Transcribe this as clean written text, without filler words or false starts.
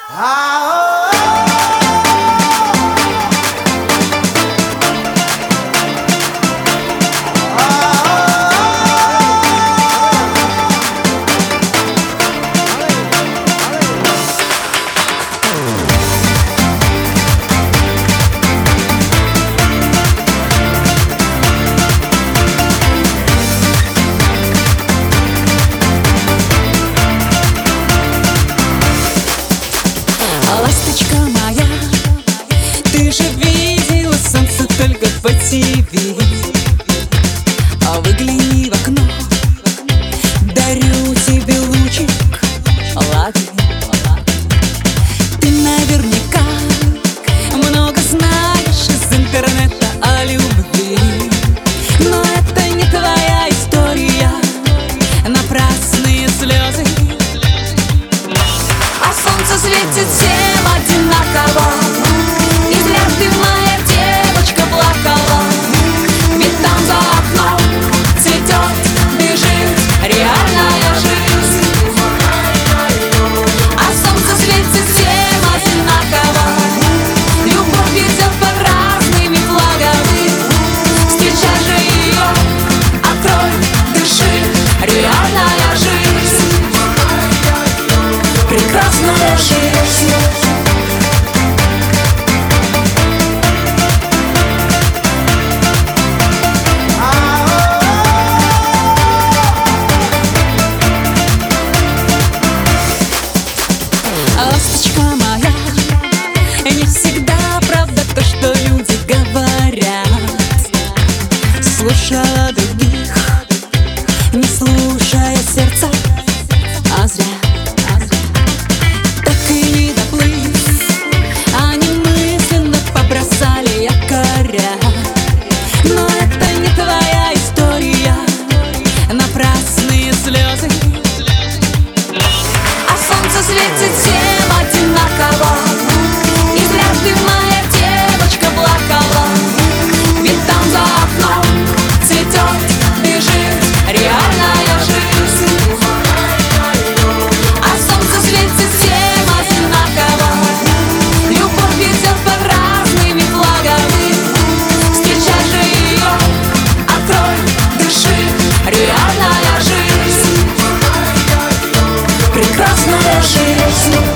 Ласточка моя, ты же видела солнце только по ТВ. А выгляни в окно, дарю тебе лучик, лови. Ты наверняка много знаешь из интернета о любви, но это не твоя история, напрасные слезы. А солнце светит всем одинаково, и зря ты, моя девочка, плакала. Ведь там за окном цветет, бежит реальная жизнь. А солнце светит всем одинаково, любовь идет под разными флагами. Встречай же ее, открой, дыши, реальная жизнь. Прекрасная жизнь. Ласточка моя, не всегда правда то, что люди говорят. Слушала других, не слушая сердца, а зря. Так и не доплыв, они мысленно побросали якоря. Но это не твоя история, напрасные слезы. А солнце светит всем одинаково, и зря ты, моя девочка, плакала. Ведь там за окном цветет, бежит реальная жизнь. А солнце светит всем одинаково, любовь идет под разными флагами. Встречай же ее, открой, дыши, реальная жизнь. Прекрасная жизнь.